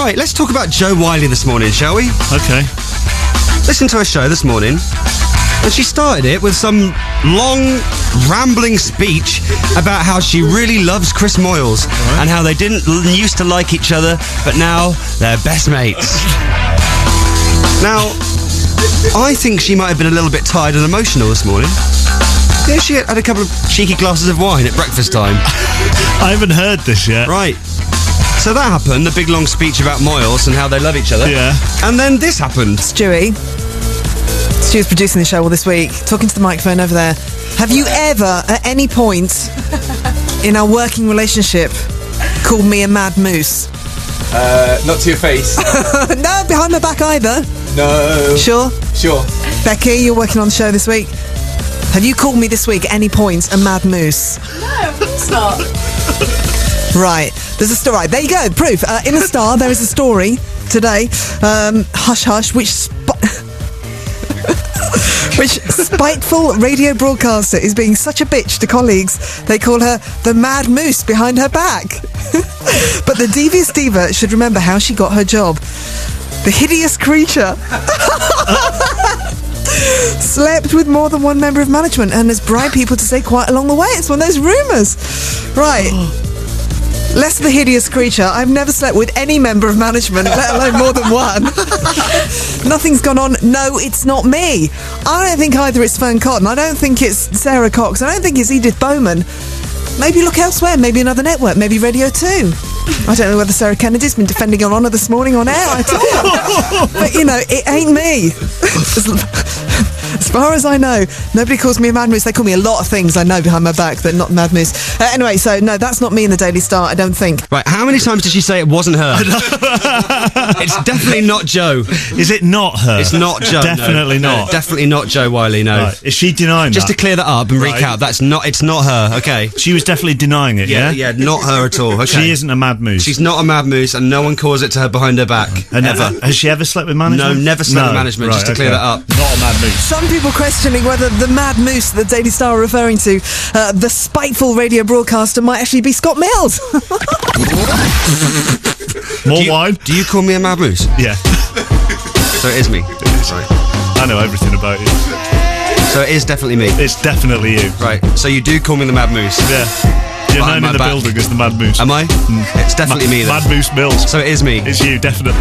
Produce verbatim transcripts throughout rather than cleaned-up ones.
Right, let's talk about Jo Whiley this morning, shall we? Okay. Listen to her show this morning, and she started it with some long, rambling speech about how she really loves Chris Moyles right. and how they didn't l- used to like each other, but now they're best mates. Now, I think she might have been a little bit tired and emotional this morning. Yeah, she had a couple of cheeky glasses of wine at breakfast time. I haven't heard this yet. Right. So that happened, the big long speech about Moyles and how they love each other. Yeah. And then this happened. Stewie. Stewie's producing the show all this week, talking to the microphone over there. Have you ever, at any point in our working relationship, called me a mad moose? Uh, not to your face. No, behind my back either. No. Sure? Sure. Becky, you're working on the show this week. Have you called me this week at any point a mad moose? No, of course not. Right, there's a story. There you go, proof. Uh, in the Star, there is a story today. Um, Hush Hush, which sp- which spiteful radio broadcaster is being such a bitch to colleagues. They call her the mad moose behind her back. But the devious diva should remember how she got her job. The hideous creature slept with more than one member of management and has bribed people to stay quiet along the way. It's one of those rumours. Right. Less the hideous creature. I've never slept with any member of management, let alone more than one. Nothing's gone on. No, it's not me. I don't think either it's Fern Cotton. I don't think it's Sarah Cox. I don't think it's Edith Bowman. Maybe look elsewhere. Maybe another network. Maybe Radio two. I don't know whether Sarah Kennedy's been defending her honour this morning on air. I don't know. But, you know, it ain't me. As far as I know, nobody calls me a mad moose. They call me a lot of things I know behind my back, but not mad moose. Uh, anyway, so no, that's not me in the Daily Star, I don't think. Right, how many times did she say it wasn't her? It's definitely not Jo. Is it not her? It's not Jo. Definitely no. not. No, definitely not Jo Whiley, no. Right. Is she denying Just that? to clear that up and Right. recap, that's not, it's not her, okay? She was definitely denying it, yeah? Yeah, yeah, not her at all, okay? She isn't a mad moose. She's not a mad moose, and no one calls it to her behind her back. And ever. Has she ever slept with management? No, never slept no. with management, Right, just to okay. clear that up. Not a mad moose. Some people questioning whether the mad moose the Daily Star are referring to, uh, the spiteful radio broadcaster, might actually be Scott Mills. More do you, wine? Do you call me a mad moose? Yeah. So it is me. Sorry. I know everything about you. So it is definitely me. It's definitely you. Right. So you do call me the mad moose. Yeah. You're Behind known my in the back. building as the Mad Moose. Am I? Mm. It's definitely Ma- me then. Mad Moose Mills. So it is me. It's you, definitely.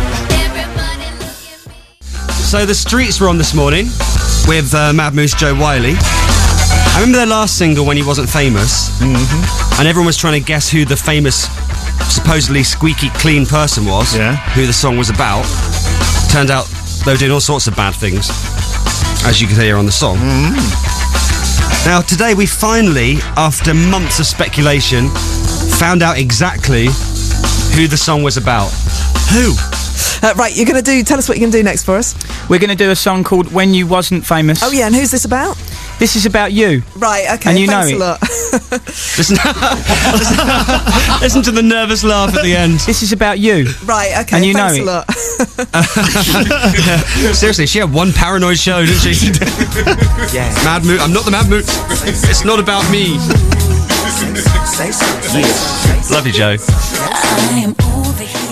So the streets were on this morning with uh, Mad Moose Jo Whiley. I remember their last single when he wasn't famous, mm-hmm. and everyone was trying to guess who the famous, supposedly squeaky clean person was, Yeah. who the song was about. Turned out they were doing all sorts of bad things, as you can hear on the song. Mm. Now today we finally, after months of speculation, found out exactly who the song was about. Who? Uh, right, you're going to do, tell us what you're going to do next for us. We're going to do a song called When You Wasn't Famous. Oh yeah, and who's this about? This is about you. Right, okay, And you thanks know a it. lot. Listen, listen to the nervous laugh at the end. This is about you. Right, okay, And you thanks know a lot. Seriously, she had one paranoid show, didn't she? Yeah. Mad Moose. I'm not the Mad Moose. It's not about me. Say so. Yeah. Love you, Joe. I am over here.